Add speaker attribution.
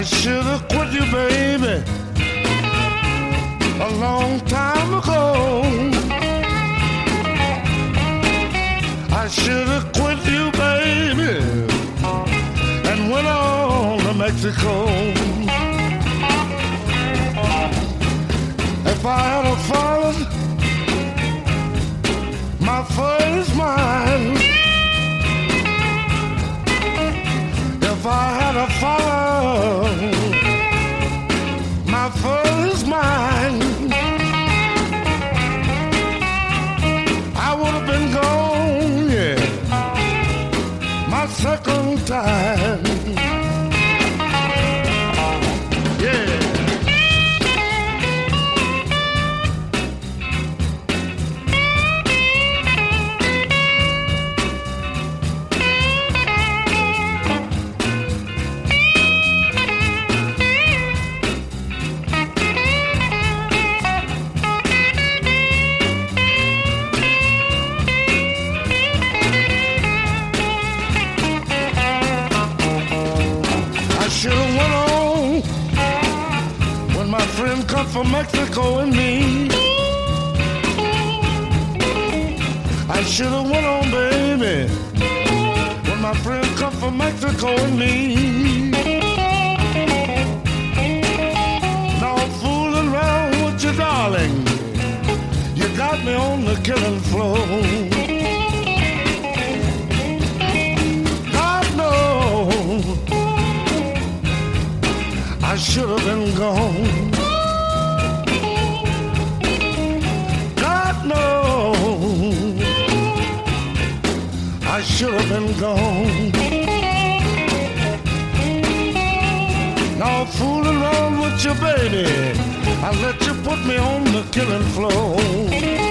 Speaker 1: should have quit you, baby, a long time ago. I should have quit you, baby, and went on to Mexico. If I had followed my first mind, if I had followed my first mind, I would have been gone, yeah, my second time. Should've went on when my friend come from Mexico and me. I should've went on, baby, when my friend come from Mexico and me. No fooling around with you, darling. You got me on the killing floor. I should have been gone. God knows I should have been gone. Now fooling around with you, baby, I let you put me on the killing floor.